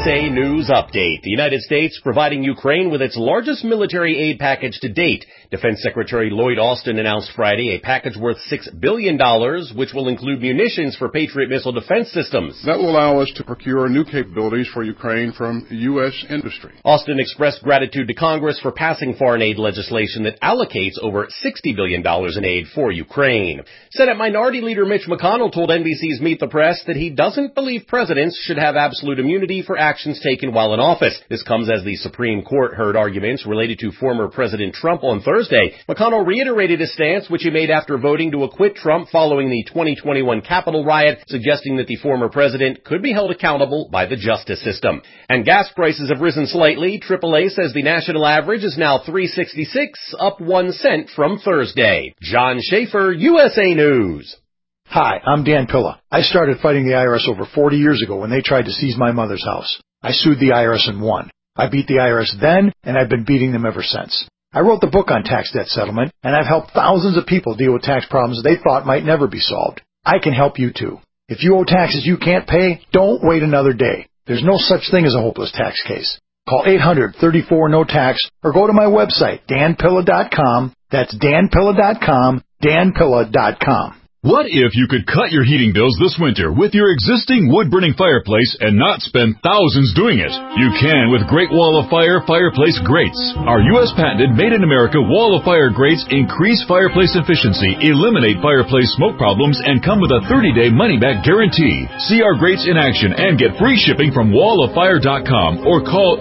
USA News Update. The United States providing Ukraine with its largest military aid package to date. Defense Secretary Lloyd Austin announced Friday a package worth $6 billion, which will include munitions for Patriot missile defense systems. That will allow us to procure new capabilities for Ukraine from U.S. industry. Austin expressed gratitude to Congress for passing foreign aid legislation that allocates over $60 billion in aid for Ukraine. Senate Minority Leader Mitch McConnell told NBC's Meet the Press that he doesn't believe presidents should have absolute immunity for actions taken while in office. This comes as the Supreme Court heard arguments related to former President Trump on Thursday. McConnell reiterated his stance, which he made after voting to acquit Trump following the 2021 Capitol riot, suggesting that the former president could be held accountable by the justice system. And gas prices have risen slightly. AAA says the national average is now $3.66, up 1 cent from Thursday. John Schaefer, USA News. Hi, I'm Dan Pilla. I started fighting the IRS over 40 years ago when they tried to seize my mother's house. I sued the IRS and won. I beat the IRS then, and I've been beating them ever since. I wrote the book on tax debt settlement, and I've helped thousands of people deal with tax problems they thought might never be solved. I can help you too. If you owe taxes you can't pay, don't wait another day. There's no such thing as a hopeless tax case. Call 800-34-NO-TAX or go to my website, danpilla.com. That's danpilla.com, danpilla.com. What if you could cut your heating bills this winter with your existing wood-burning fireplace and not spend thousands doing it? You can with Great Wall of Fire fireplace grates. Our U.S. patented made-in-America Wall of Fire grates increase fireplace efficiency, eliminate fireplace smoke problems, and come with a 30-day money-back guarantee. See our grates in action and get free shipping from walloffire.com or call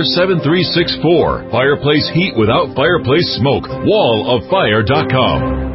800-274-7364. Fireplace heat without fireplace smoke. walloffire.com.